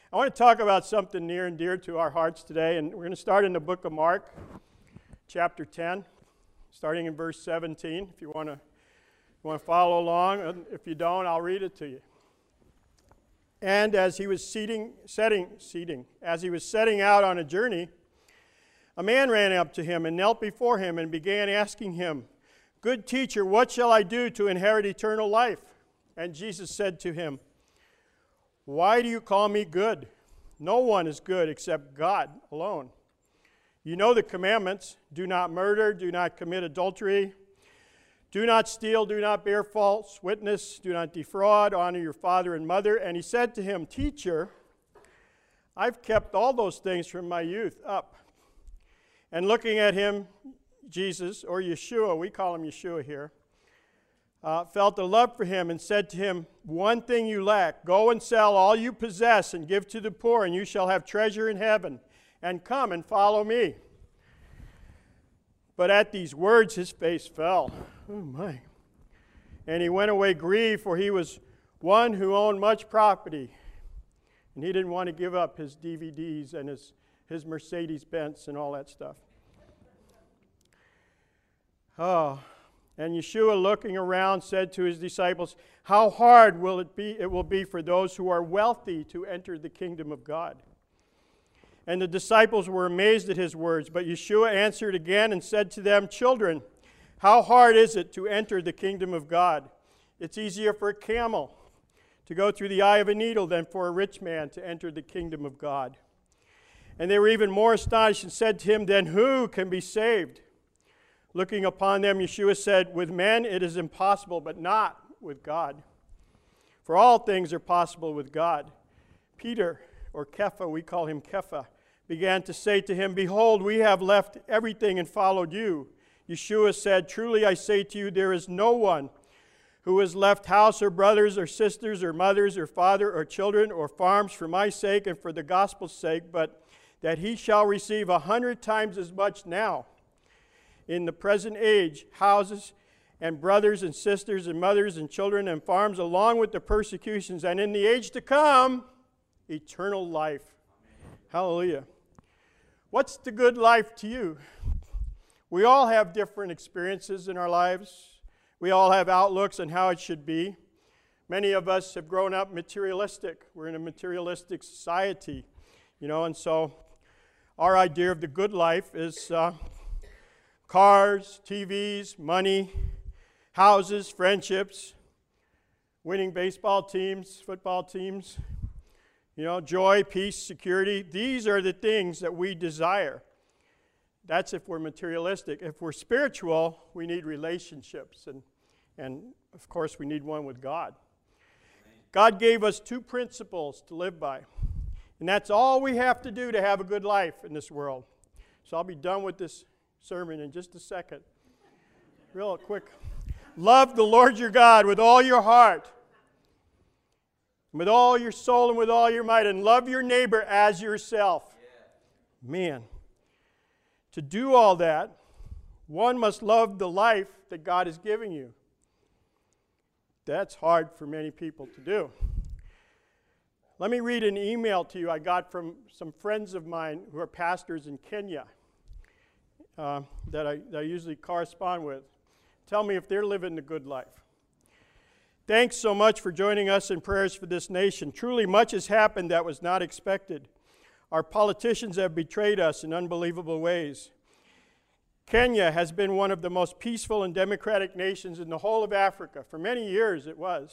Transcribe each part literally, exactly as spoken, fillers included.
I want to talk about something near and dear to our hearts today, and we're going to start in the book of Mark, chapter ten, starting in verse seventeen. If you want to, you want to follow along, and if you don't, I'll read it to you. And as he was seating, setting, seating, as he was setting out on a journey, a man ran up to him and knelt before him and began asking him, "Good teacher, what shall I do to inherit eternal life?" And Jesus said to him, "Why do you call me good? No one is good except God alone. You know the commandments: do not murder, do not commit adultery, do not steal, do not bear false witness, do not defraud, honor your father and mother." And he said to him, "Teacher, I've kept all those things from my youth up." And looking at him, Jesus, or Yeshua, we call him Yeshua here, Uh, felt a love for him and said to him, "One thing you lack. Go and sell all you possess and give to the poor, and you shall have treasure in heaven. And come and follow me." But at these words his face fell. Oh my. And he went away grieved, for he was one who owned much property. And he didn't want to give up his D V Ds and his, his Mercedes-Benz and all that stuff. Oh. And Yeshua, looking around, said to his disciples, "How hard will it be? It will be for those who are wealthy to enter the kingdom of God." And the disciples were amazed at his words. But Yeshua answered again and said to them, "Children, how hard is it to enter the kingdom of God? It's easier for a camel to go through the eye of a needle than for a rich man to enter the kingdom of God." And they were even more astonished and said to him, "Then who can be saved?" Looking upon them, Yeshua said, "With men it is impossible, but not with God. For all things are possible with God." Peter, or Kepha, we call him Kepha, began to say to him, "Behold, we have left everything and followed you." Yeshua said, "Truly I say to you, there is no one who has left house or brothers or sisters or mothers or father or children or farms for my sake and for the gospel's sake, but that he shall receive a hundred times as much now, in the present age, houses and brothers and sisters and mothers and children and farms, along with the persecutions, and in the age to come, eternal life." Hallelujah. What's the good life to you? We all have different experiences in our lives. We all have outlooks on how it should be. Many of us have grown up materialistic. We're in a materialistic society, you know, and so our idea of the good life is uh, cars, T Vs, money, houses, friendships, winning baseball teams, football teams, you know, joy, peace, security. These are the things that we desire. That's if we're materialistic. If we're spiritual, we need relationships, and, and of course we need one with God. God gave us two principles to live by, and that's all we have to do to have a good life in this world. So I'll be done with this sermon in just a second. Real quick. Love the Lord your God with all your heart, with all your soul, and with all your might, and love your neighbor as yourself. Yeah. Man, to do all that, one must love the life that God is giving you. That's hard for many people to do. Let me read an email to you I got from some friends of mine who are pastors in Kenya. Uh, that, I, that I usually correspond with. Tell me if they're living the good life. "Thanks so much for joining us in prayers for this nation. Truly much has happened that was not expected. Our politicians have betrayed us in unbelievable ways. Kenya has been one of the most peaceful and democratic nations in the whole of Africa. For many years it was.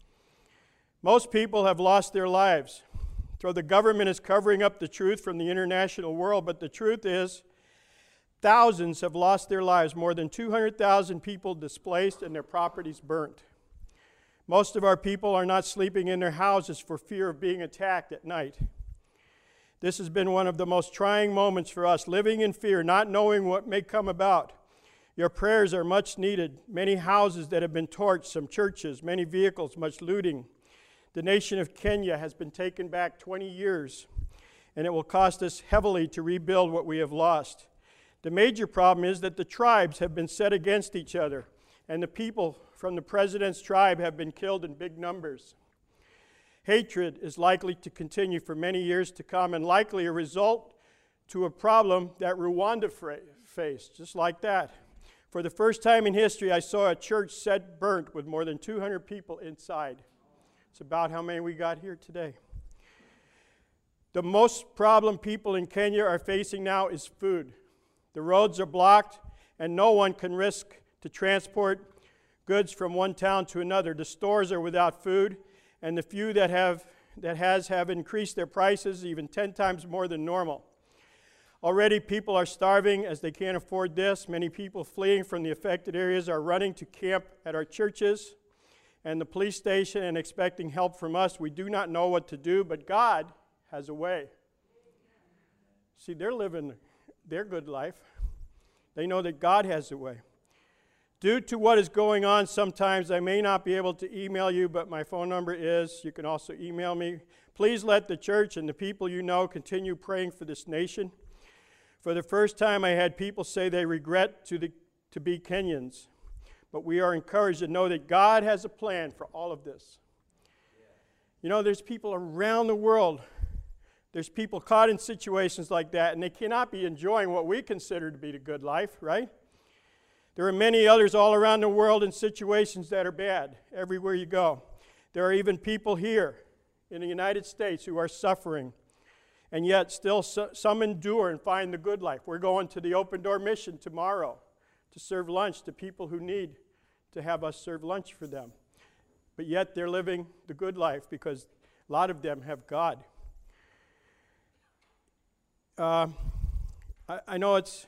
Most people have lost their lives. So the government is covering up the truth from the international world, but the truth is, thousands have lost their lives, more than two hundred thousand people displaced and their properties burnt. Most of our people are not sleeping in their houses for fear of being attacked at night. This has been one of the most trying moments for us, living in fear, not knowing what may come about. Your prayers are much needed. Many houses that have been torched, some churches, many vehicles, much looting. The nation of Kenya has been taken back twenty years, and it will cost us heavily to rebuild what we have lost. The major problem is that the tribes have been set against each other, and the people from the president's tribe have been killed in big numbers. Hatred is likely to continue for many years to come, and likely a result to a problem that Rwanda fra- faced, just like that. For the first time in history, I saw a church set burnt with more than two hundred people inside. It's about how many we got here today. The most problem people in Kenya are facing now is food. The roads are blocked, and no one can risk to transport goods from one town to another. The stores are without food, and the few that have that has have increased their prices even ten times more than normal. Already people are starving as they can't afford this. Many people fleeing from the affected areas are running to camp at our churches and the police station and expecting help from us. We do not know what to do, but God has a way. See, they're living their good life. They know that God has a way. Due to what is going on, sometimes I may not be able to email you, but my phone number is. You can also email me. Please let the church and the people you know continue praying for this nation. For the first time, I had people say they regret to, the, to be Kenyans, but we are encouraged to know that God has a plan for all of this. You know, there's people around the world, there's people caught in situations like that, and they cannot be enjoying what we consider to be the good life, right? There are many others all around the world in situations that are bad, everywhere you go. There are even people here in the United States who are suffering, and yet still so, some endure and find the good life. We're going to the Open Door Mission tomorrow to serve lunch to people who need to have us serve lunch for them. But yet they're living the good life because a lot of them have God. Uh, I, I know it's,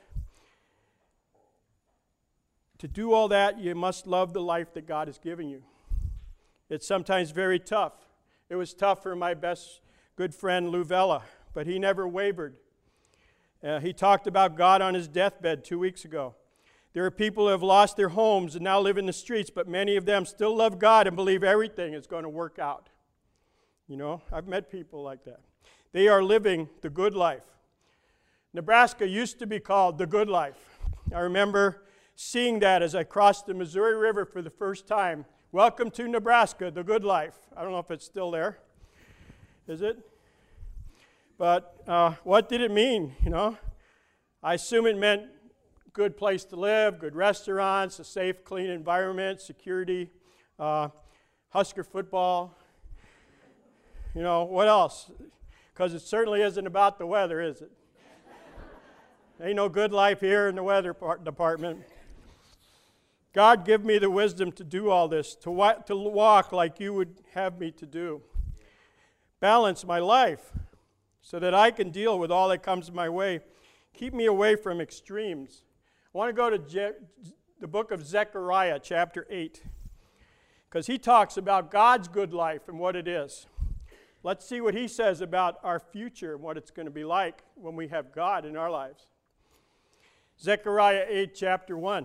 to do all that, you must love the life that God has given you. It's sometimes very tough. It was tough for my best good friend Lou Vella, but he never wavered. Uh, he talked about God on his deathbed two weeks ago. There are people who have lost their homes and now live in the streets, but many of them still love God and believe everything is going to work out. You know, I've met people like that. They are living the good life. Nebraska used to be called the good life. I remember seeing that as I crossed the Missouri River for the first time. Welcome to Nebraska, the good life. I don't know if it's still there. Is it? But uh, what did it mean, you know? I assume it meant good place to live, good restaurants, a safe, clean environment, security, uh, Husker football. You know, what else? Because it certainly isn't about the weather, is it? Ain't no good life here in the weather part department. God, give me the wisdom to do all this, to, wa- to walk like you would have me to do. Balance my life so that I can deal with all that comes my way. Keep me away from extremes. I want to go to Je- the book of Zechariah, chapter eight, because he talks about God's good life and what it is. Let's see what he says about our future and what it's going to be like when we have God in our lives. Zechariah eight, chapter one.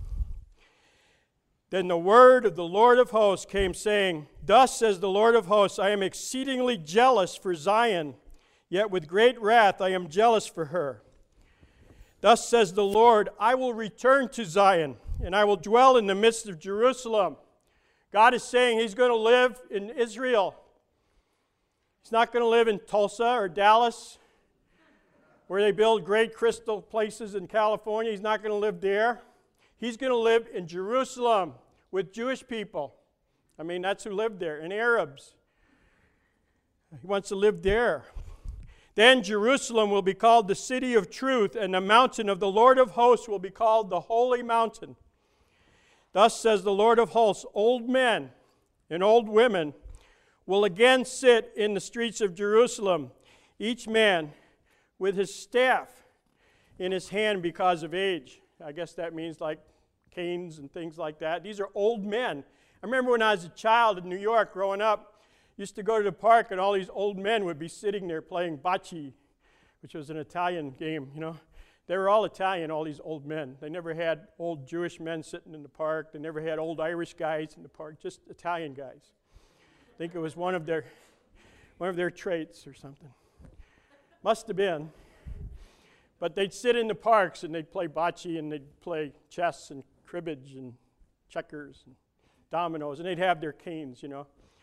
Then the word of the Lord of hosts came, saying, Thus says the Lord of hosts, I am exceedingly jealous for Zion, yet with great wrath I am jealous for her. Thus says the Lord, I will return to Zion, and I will dwell in the midst of Jerusalem. God is saying he's going to live in Israel. He's not going to live in Tulsa or Dallas, where they build great crystal places in California. He's not going to live there. He's going to live in Jerusalem with Jewish people. I mean, that's who lived there, and Arabs. He wants to live there. Then Jerusalem will be called the city of truth, and the mountain of the Lord of hosts will be called the holy mountain. Thus says the Lord of hosts, old men and old women will again sit in the streets of Jerusalem, each man with his staff in his hand because of age. I guess that means like canes and things like that. These are old men. I remember when I was a child in New York growing up, used to go to the park and all these old men would be sitting there playing bocce, which was an Italian game, you know. They were all Italian, all these old men. They never had old Jewish men sitting in the park. They never had old Irish guys in the park, just Italian guys. I think it was one of their, one of their traits or something. Must have been. But they'd sit in the parks and they'd play bocce and they'd play chess and cribbage and checkers and dominoes, and they'd have their canes, you know.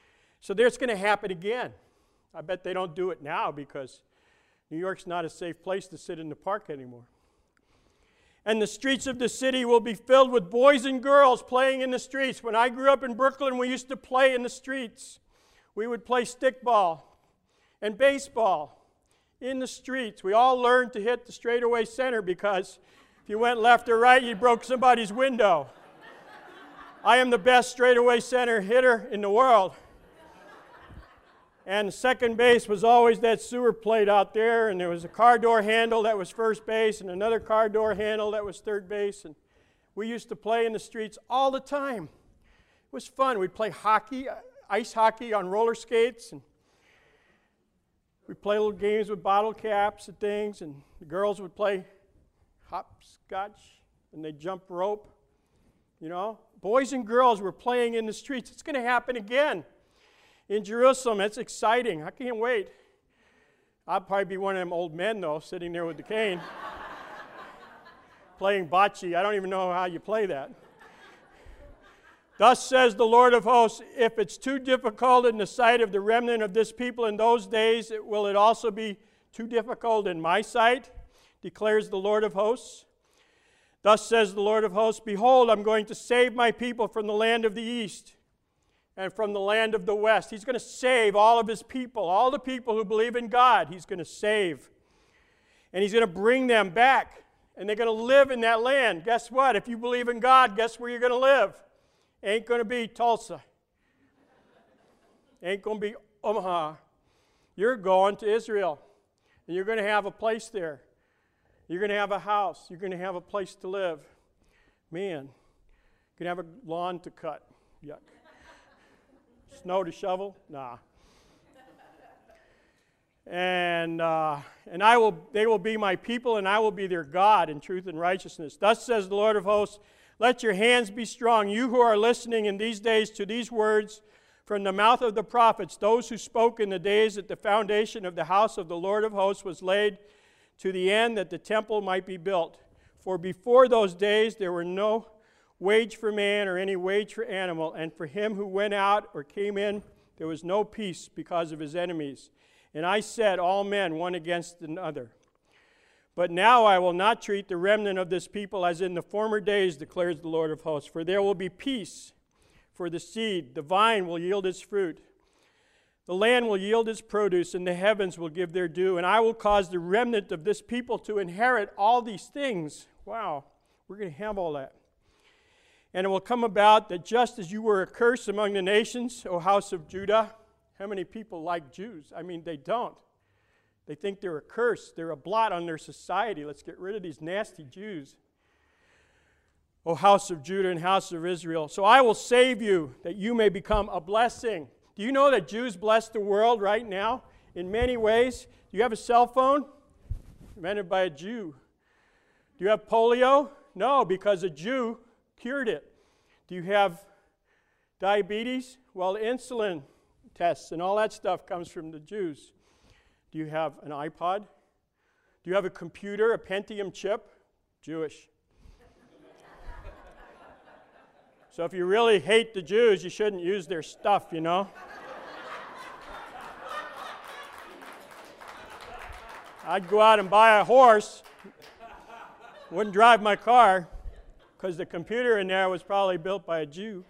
So there's going to happen again. I bet they don't do it now because New York's not a safe place to sit in the park anymore. And the streets of the city will be filled with boys and girls playing in the streets. When I grew up in Brooklyn, we used to play in the streets. We would play stickball and baseball in the streets. We all learned to hit the straightaway center because if you went left or right, you broke somebody's window. I am the best straightaway center hitter in the world. And the second base was always that sewer plate out there, and there was a car door handle that was first base, and another car door handle that was third base. And we used to play in the streets all the time. It was fun. We'd play hockey, ice hockey on roller skates, and we'd play little games with bottle caps and things, and the girls would play hopscotch, and they'd jump rope. You know, boys and girls were playing in the streets. It's going to happen again. In Jerusalem. It's exciting. I can't wait. I'll probably be one of them old men, though, sitting there with the cane, playing bocce. I don't even know how you play that. Thus says the Lord of hosts, if it's too difficult in the sight of the remnant of this people in those days, it, will it also be too difficult in my sight, declares the Lord of hosts. Thus says the Lord of hosts, behold, I'm going to save my people from the land of the east and from the land of the west. He's going to save all of his people, all the people who believe in God. He's going to save. And he's going to bring them back. And they're going to live in that land. Guess what? If you believe in God, guess where you're going to live? Ain't going to be Tulsa. Ain't going to be Omaha. You're going to Israel. And you're going to have a place there. You're going to have a house. You're going to have a place to live. Man, you're going to have a lawn to cut. Yuck. Snow to shovel? Nah. And uh, and I will, they will be my people, and I will be their God in truth and righteousness. Thus says the Lord of hosts, let your hands be strong, you who are listening in these days to these words from the mouth of the prophets, those who spoke in the days that the foundation of the house of the Lord of hosts was laid, to the end that the temple might be built. For before those days there were no wage for man or any wage for animal, and for him who went out or came in there was no peace because of his enemies. And I said, all men one against another. But now I will not treat the remnant of this people as in the former days, declares the Lord of hosts, for there will be peace for the seed, the vine will yield its fruit, the land will yield its produce, and the heavens will give their due, and I will cause the remnant of this people to inherit all these things. Wow, we're going to have all that. And it will come about that just as you were a curse among the nations, O house of Judah. How many people like Jews? I mean, they don't. They think they're a curse. They're a blot on their society. Let's get rid of these nasty Jews. O house of Judah and house of Israel. So I will save you, that you may become a blessing. Do you know that Jews bless the world right now in many ways? Do you have a cell phone? Invented by a Jew. Do you have polio? No, because a Jew cured it. Do you have diabetes? Well, insulin tests and all that stuff comes from the Jews. Do you have an iPod? Do you have a computer, a Pentium chip? Jewish. So if you really hate the Jews, you shouldn't use their stuff, you know. I'd go out and buy a horse. Wouldn't drive my car because the computer in there was probably built by a Jew.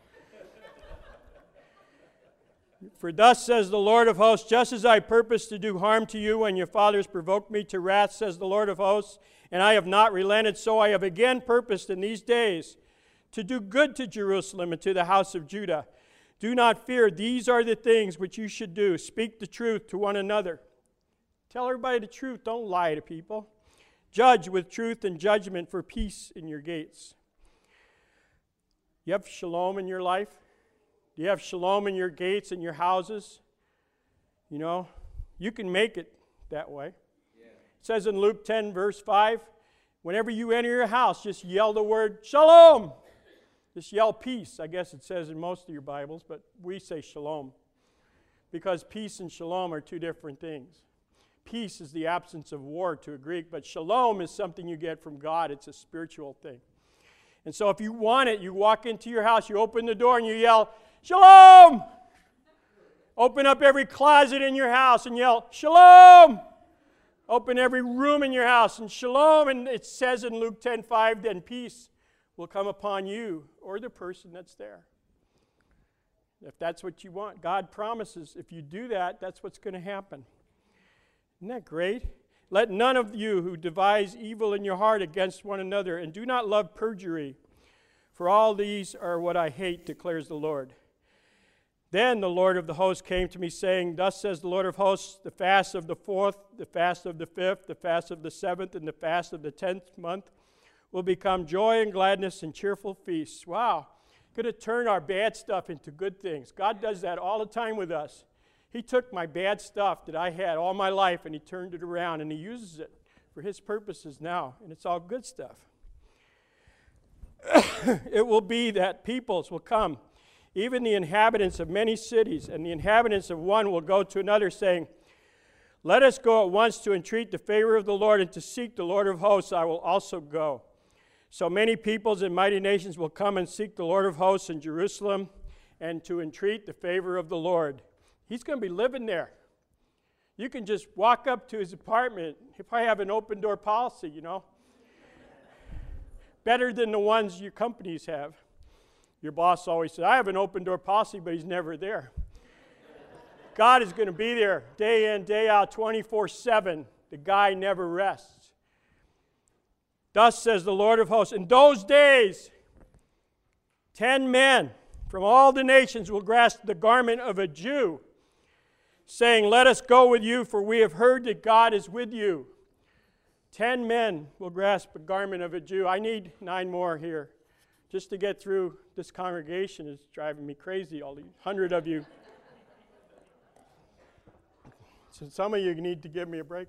For thus says the Lord of hosts, just as I purposed to do harm to you when your fathers provoked me to wrath, says the Lord of hosts, and I have not relented, so I have again purposed in these days to do good to Jerusalem and to the house of Judah. Do not fear, these are the things which you should do. Speak the truth to one another. Tell everybody the truth, don't lie to people. Judge with truth and judgment for peace in your gates. You have shalom in your life? Do you have shalom in your gates and your houses? You know, you can make it that way. Yeah. It says in Luke ten, verse five, whenever you enter your house, just yell the word shalom. Just yell peace. I guess it says in most of your Bibles, but we say shalom. Because peace and shalom are two different things. Peace is the absence of war to a Greek, but shalom is something you get from God. It's a spiritual thing. And so if you want it, you walk into your house, you open the door, and you yell, shalom! Open up every closet in your house and yell, Shalom! Open every room in your house and Shalom. And it says in Luke ten five, then peace will come upon you or the person that's there. If that's what you want, God promises if you do that, that's what's going to happen. Isn't that great? Let none of you who devise evil in your heart against one another, and do not love perjury, for all these are what I hate, declares the Lord. Then the Lord of the hosts came to me, saying, thus says the Lord of hosts, the fast of the fourth, the fast of the fifth, the fast of the seventh, and the fast of the tenth month will become joy and gladness and cheerful feasts. Wow. Going to turn our bad stuff into good things. God does that all the time with us. He took my bad stuff that I had all my life and He turned it around and He uses it for His purposes now. And it's all good stuff. It will be that peoples will come, even the inhabitants of many cities, and the inhabitants of one will go to another, saying, let us go at once to entreat the favor of the Lord and to seek the Lord of hosts. I will also go. So many peoples and mighty nations will come and seek the Lord of hosts in Jerusalem and to entreat the favor of the Lord. He's going to be living there. You can just walk up to his apartment. If I have an open door policy, you know. Better than the ones your companies have. Your boss always says, I have an open door policy, but he's never there. God is going to be there day in, day out, twenty-four seven. The guy never rests. Thus says the Lord of hosts, in those days, ten men from all the nations will grasp the garment of a Jew, saying, let us go with you, for we have heard that God is with you. Ten men will grasp the garment of a Jew. I need nine more here. Just to get through this congregation is driving me crazy, all these hundred of you. So some of you need to give me a break.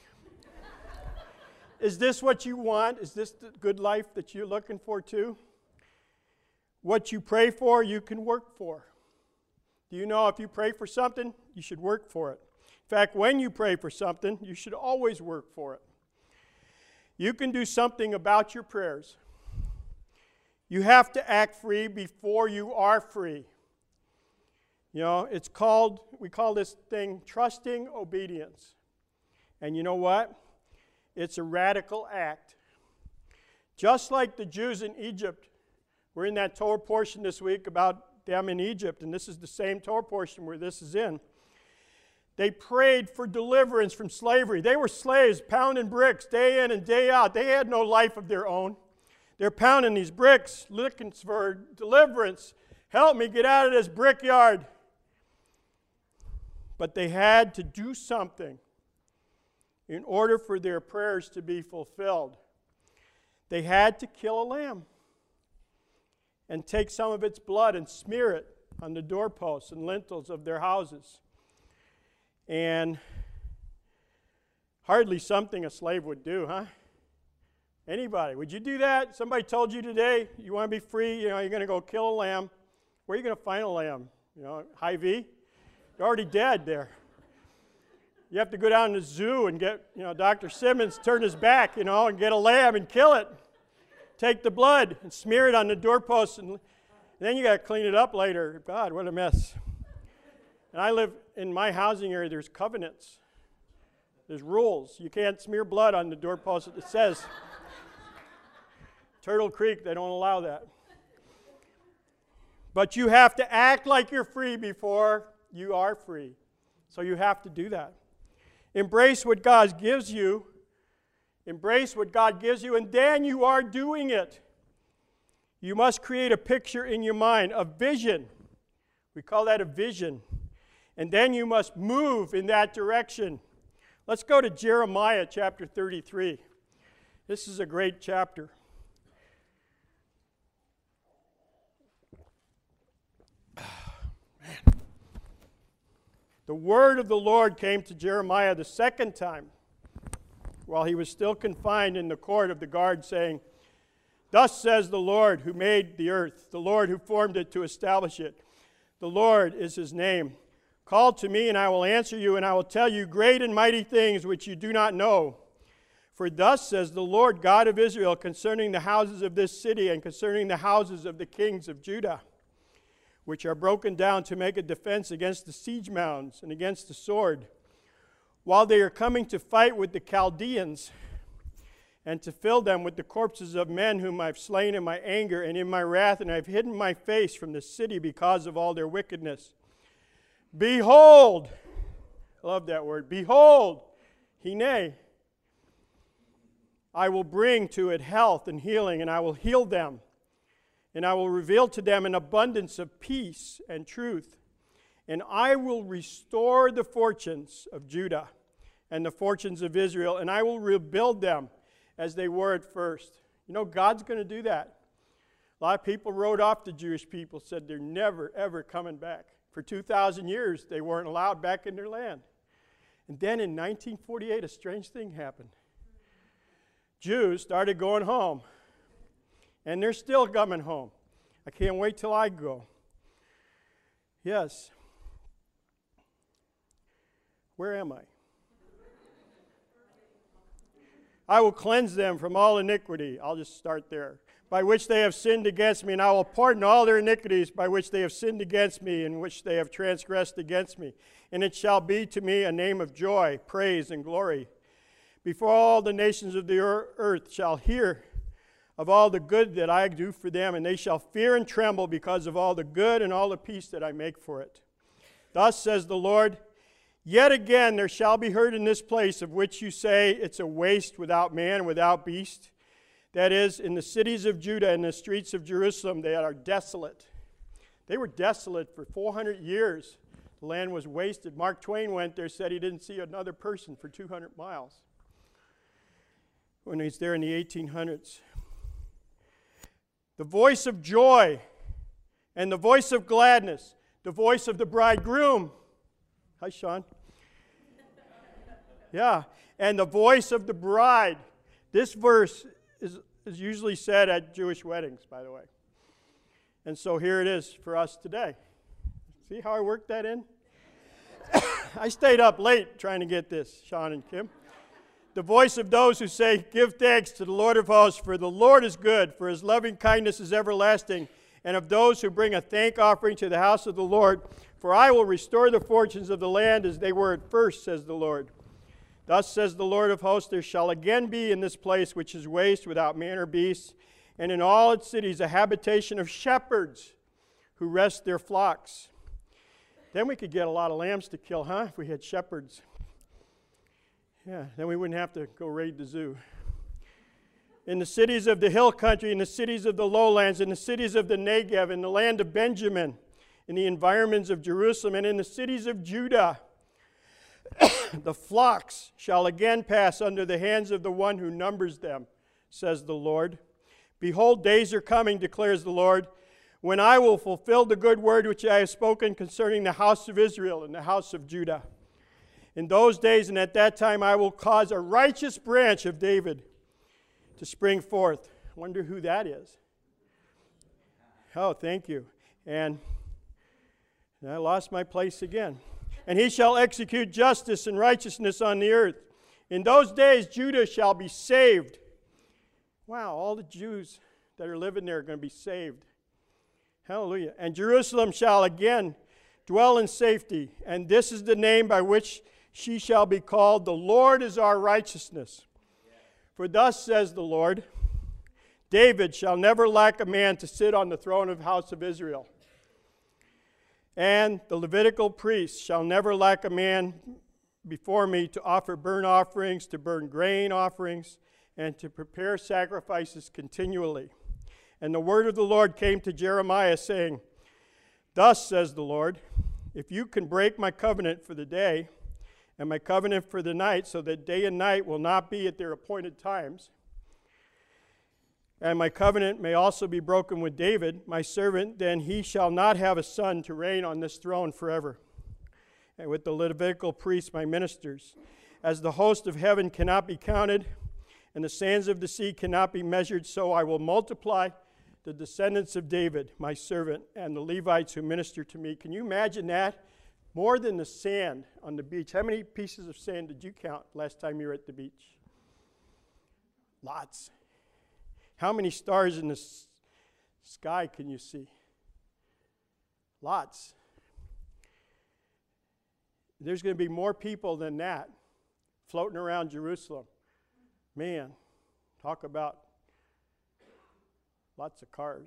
Is this what you want? Is this the good life that you're looking for too? What you pray for, you can work for. Do you know if you pray for something, you should work for it? In fact, when you pray for something, you should always work for it. You can do something about your prayers. You have to act free before you are free. You know, it's called, we call this thing trusting obedience. And you know what? It's a radical act. Just like the Jews in Egypt. We're in that Torah portion this week about them in Egypt, and this is the same Torah portion where this is in. They prayed for deliverance from slavery. They were slaves, pounding bricks day in and day out. They had no life of their own. They're pounding these bricks, looking for deliverance. Help me get out of this brickyard. But they had to do something in order for their prayers to be fulfilled. They had to kill a lamb and take some of its blood and smear it on the doorposts and lintels of their houses. And hardly something a slave would do, huh? Anybody, would you do that? Somebody told you today you want to be free, you know, you're going to go kill a lamb. Where are you going to find a lamb? You know, Hy-Vee? You're already dead there. You have to go down to the zoo and get, you know, Doctor Simmons turn his back, you know, and get a lamb and kill it. Take the blood and smear it on the doorpost, and, and then you got to clean it up later. God, what a mess. And I live in my housing area, there's covenants. There's rules. You can't smear blood on the doorpost. It says, Turtle Creek, they don't allow that. But you have to act like you're free before you are free. So you have to do that. Embrace what God gives you. Embrace what God gives you, and then you are doing it. You must create a picture in your mind, a vision. We call that a vision. And then you must move in that direction. Let's go to Jeremiah chapter thirty-three. This is a great chapter. Man. The word of the Lord came to Jeremiah the second time while he was still confined in the court of the guard, saying, thus says the Lord who made the earth, the Lord who formed it to establish it. The Lord is his name. Call to me, and I will answer you, and I will tell you great and mighty things which you do not know. For thus says the Lord God of Israel concerning the houses of this city and concerning the houses of the kings of Judah. which are broken down to make a defense against the siege mounds and against the sword, while they are coming to fight with the Chaldeans, and to fill them with the corpses of men whom I've slain in my anger and in my wrath, and I've hidden my face from the city because of all their wickedness. Behold, I love that word, behold, hine, I will bring to it health and healing, and I will heal them, and I will reveal to them an abundance of peace and truth, and I will restore the fortunes of Judah and the fortunes of Israel, and I will rebuild them as they were at first. You know, God's going to do that. A lot of people wrote off the Jewish people, said they're never, ever coming back. For two thousand years, they weren't allowed back in their land. And then in nineteen forty-eight, a strange thing happened. Jews started going home. And they're still coming home. I can't wait till I go. Yes. Where am I? I will cleanse them from all iniquity. I'll just start there. By which they have sinned against me, and I will pardon all their iniquities by which they have sinned against me, and which they have transgressed against me. And it shall be to me a name of joy, praise, and glory. Before all the nations of the earth shall hear of all the good that I do for them, and they shall fear and tremble because of all the good and all the peace that I make for it. Thus says the Lord, yet again there shall be heard in this place of which you say it's a waste without man, without beast. That is, in the cities of Judah and the streets of Jerusalem, they are desolate. They were desolate for four hundred years. The land was wasted. Mark Twain went there, said he didn't see another person for two hundred miles when he's there in the eighteen hundreds. The voice of joy and the voice of gladness, the voice of the bridegroom. Hi, Sean. Yeah, and the voice of the bride. This verse is, is usually said at Jewish weddings, by the way. And so here it is for us today. See how I worked that in? I stayed up late trying to get this, Sean and Kim. The voice of those who say, give thanks to the Lord of hosts, for the Lord is good, for his loving kindness is everlasting, and of those who bring a thank offering to the house of the Lord, for I will restore the fortunes of the land as they were at first, says the Lord. Thus says the Lord of hosts, there shall again be in this place which is waste without man or beast, and in all its cities a habitation of shepherds who rest their flocks. Then we could get a lot of lambs to kill, huh, if we had shepherds. Yeah, then we wouldn't have to go raid the zoo. In the cities of the hill country, in the cities of the lowlands, in the cities of the Negev, in the land of Benjamin, in the environments of Jerusalem, and in the cities of Judah, the flocks shall again pass under the hands of the one who numbers them, says the Lord. Behold, days are coming, declares the Lord, when I will fulfill the good word which I have spoken concerning the house of Israel and the house of Judah. In those days and at that time I will cause a righteous branch of David to spring forth. I wonder who that is. Oh, thank you. And I lost my place again. And he shall execute justice and righteousness on the earth. In those days Judah shall be saved. Wow, all the Jews that are living there are going to be saved. Hallelujah. And Jerusalem shall again dwell in safety. And this is the name by which she shall be called, the Lord is our righteousness. For thus says the Lord, David shall never lack a man to sit on the throne of the house of Israel. And the Levitical priests shall never lack a man before me to offer burnt offerings, to burn grain offerings, and to prepare sacrifices continually. And the word of the Lord came to Jeremiah, saying, thus says the Lord, if you can break my covenant for the day, and my covenant for the night, so that day and night will not be at their appointed times, and my covenant may also be broken with David, my servant, then he shall not have a son to reign on this throne forever. And with the Levitical priests, my ministers, as the host of heaven cannot be counted, and the sands of the sea cannot be measured, so I will multiply the descendants of David, my servant, and the Levites who minister to me. Can you imagine that? More than the sand on the beach. How many pieces of sand did you count last time you were at the beach? Lots. How many stars in the s- sky can you see? Lots. There's going to be more people than that floating around Jerusalem. Man, talk about lots of cars.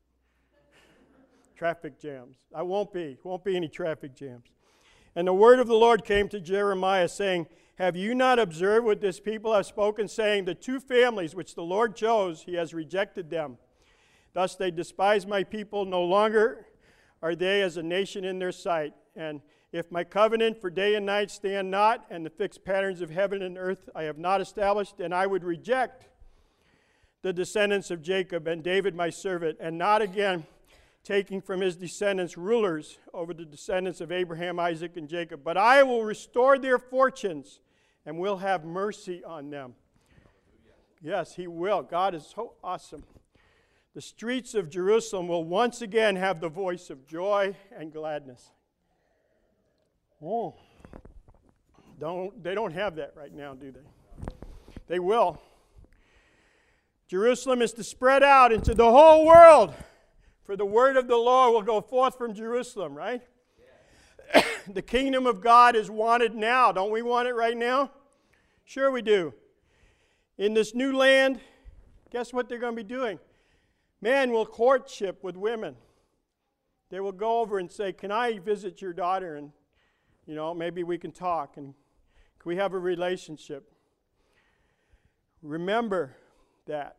Traffic jams. I won't be. Won't be any traffic jams. And the word of the Lord came to Jeremiah, saying, have you not observed what this people have spoken, saying, the two families which the Lord chose, he has rejected them. Thus they despise my people. No longer are they as a nation in their sight. And if my covenant for day and night stand not, and the fixed patterns of heaven and earth I have not established, then I would reject the descendants of Jacob and David my servant, and not again taking from his descendants rulers over the descendants of Abraham, Isaac, and Jacob. But I will restore their fortunes and will have mercy on them. Yes, he will. God is so awesome. The streets of Jerusalem will once again have the voice of joy and gladness. Oh, don't, they don't have that right now, do they? They will. Jerusalem is to spread out into the whole world, for the word of the Lord will go forth from Jerusalem, right? Yeah. The kingdom of God is wanted now. Don't we want it right now? Sure we do. In this new land, guess what they're going to be doing? Men will courtship with women. They will go over and say, can I visit your daughter? And, you know, maybe we can talk. And can we have a relationship? Remember that.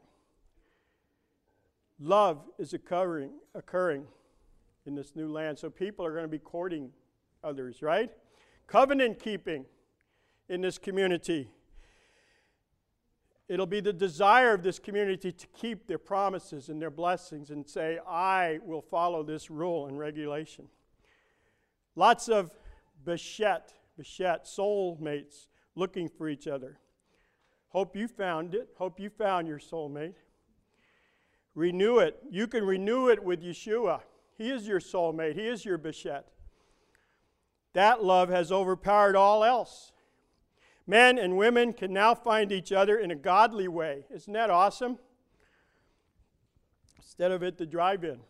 Love is occurring, occurring in this new land. So people are going to be courting others, right? Covenant keeping in this community. It'll be the desire of this community to keep their promises and their blessings and say, I will follow this rule and regulation. Lots of Beshet, Beshet, soulmates looking for each other. Hope you found it. Hope you found your soulmate. Renew it. You can renew it with Yeshua. He is your soulmate. He is your Beshet. That love has overpowered all else. Men and women can now find each other in a godly way. Isn't that awesome? Instead of at the drive-in.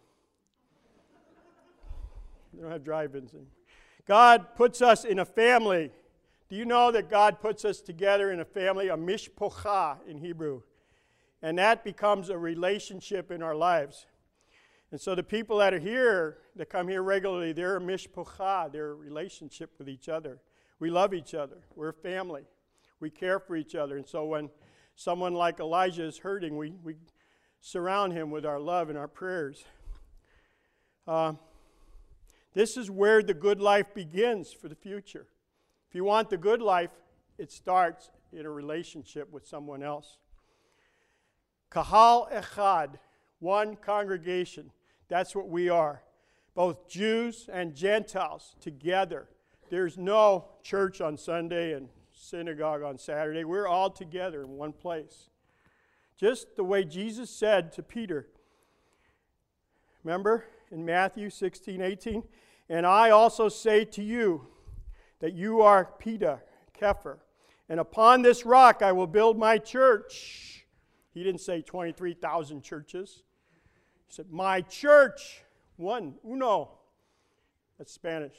We don't have drive-ins anymore. God puts us in a family. Do you know that God puts us together in a family? A mishpocha in Hebrew. And that becomes a relationship in our lives. And so the people that are here, that come here regularly, they're a mishpocha, they're a relationship with each other. We love each other. We're a family. We care for each other. And so when someone like Elijah is hurting, we, we surround him with our love and our prayers. Uh, this is where the good life begins for the future. If you want the good life, it starts in a relationship with someone else. Kahal Echad, one congregation. That's what we are. Both Jews and Gentiles together. There's no church on Sunday and synagogue on Saturday. We're all together in one place. Just the way Jesus said to Peter. Remember in Matthew sixteen, eighteen? And I also say to you that you are Peter, Kepher, and upon this rock I will build my church. He didn't say twenty-three thousand churches. He said, my church. One, uno. That's Spanish.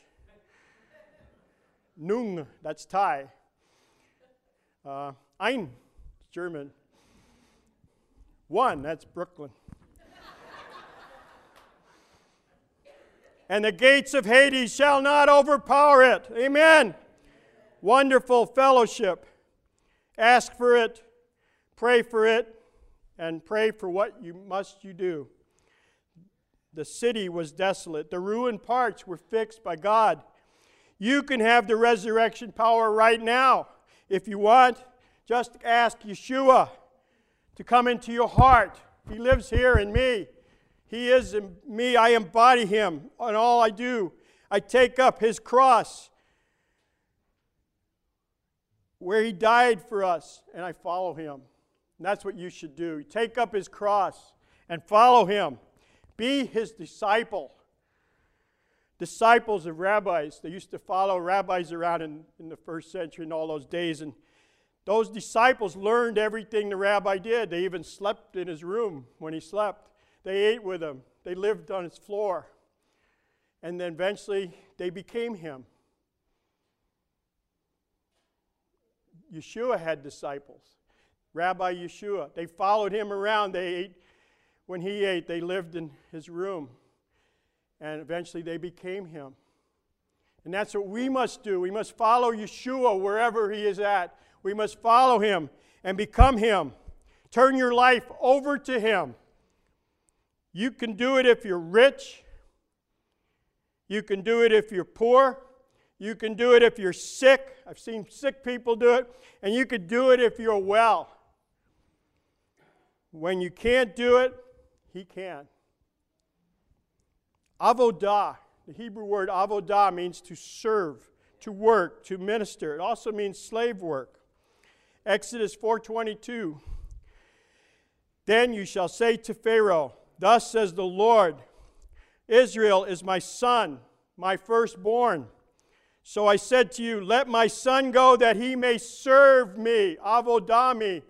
Nung, that's Thai. Uh, ein, German. One, that's Brooklyn. And the gates of Hades shall not overpower it. Amen. Wonderful fellowship. Ask for it, pray for it, and pray for what you must you do. The city was desolate. The ruined parts were fixed by God. You can have the resurrection power right now. If you want, just ask Yeshua to come into your heart. He lives here in me. He is in me. I embody him in all I do. I take up his cross where he died for us, and I follow him. And that's what you should do. Take up his cross and follow him. Be his disciple. Disciples of rabbis. They used to follow rabbis around in, in the first century in all those days. And those disciples learned everything the rabbi did. They even slept in his room when he slept. They ate with him. They lived on his floor. And then eventually they became him. Yeshua had disciples. Rabbi Yeshua. They followed him around. They ate. When he ate, they lived in his room. And eventually they became him. And that's what we must do. We must follow Yeshua wherever he is at. We must follow him and become him. Turn your life over to him. You can do it if you're rich. You can do it if you're poor. You can do it if you're sick. I've seen sick people do it. And you can do it if you're well. When you can't do it, he can. Avodah, the Hebrew word avodah means to serve, to work, to minister. It also means slave work. Exodus four twenty-two. Then you shall say to Pharaoh, thus says the Lord, Israel is my son, my firstborn. So I said to you, let my son go that he may serve me, avodah me.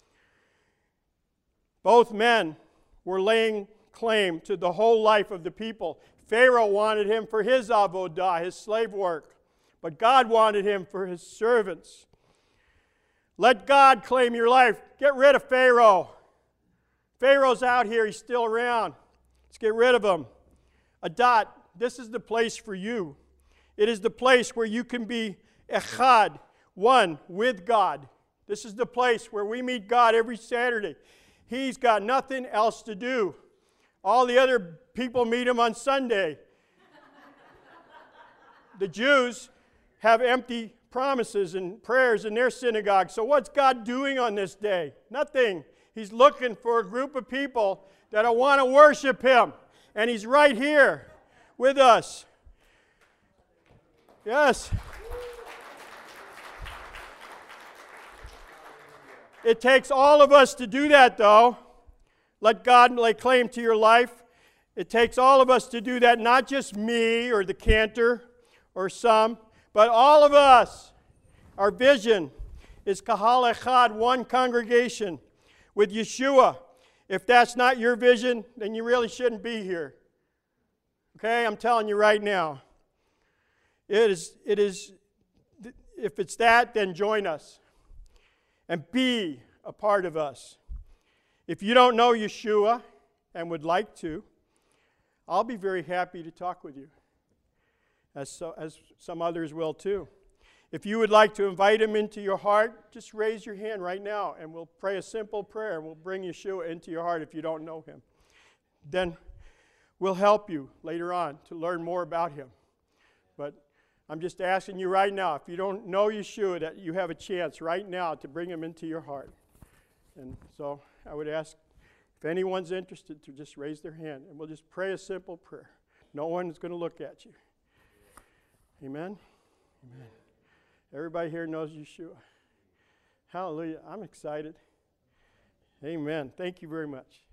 Both men were laying claim to the whole life of the people. Pharaoh wanted him for his avodah, his slave work, but God wanted him for his servants. Let God claim your life. Get rid of Pharaoh. Pharaoh's out here. He's still around. Let's get rid of him. Adat, this is the place for you. It is the place where you can be echad, one with God. This is the place where we meet God every Saturday. He's got nothing else to do. All the other people meet him on Sunday. The Jews have empty promises and prayers in their synagogue. So what's God doing on this day? Nothing. He's looking for a group of people that want to worship him. And he's right here with us. Yes. It takes all of us to do that, though. Let God lay claim to your life. It takes all of us to do that, not just me or the cantor or some, but all of us. Our vision is Kahal Echad, one congregation with Yeshua. If that's not your vision, then you really shouldn't be here. Okay, I'm telling you right now. It is, it is, if it's that, then join us and be a part of us. If you don't know Yeshua and would like to, I'll be very happy to talk with you, as, so, as some others will too. If you would like to invite him into your heart, just raise your hand right now and we'll pray a simple prayer and we'll bring Yeshua into your heart if you don't know him. Then we'll help you later on to learn more about him. But I'm just asking you right now, if you don't know Yeshua, that you have a chance right now to bring him into your heart. And so I would ask if anyone's interested to just raise their hand and we'll just pray a simple prayer. No one is going to look at you. Amen? Amen. Everybody here knows Yeshua. Hallelujah. I'm excited. Amen. Thank you very much.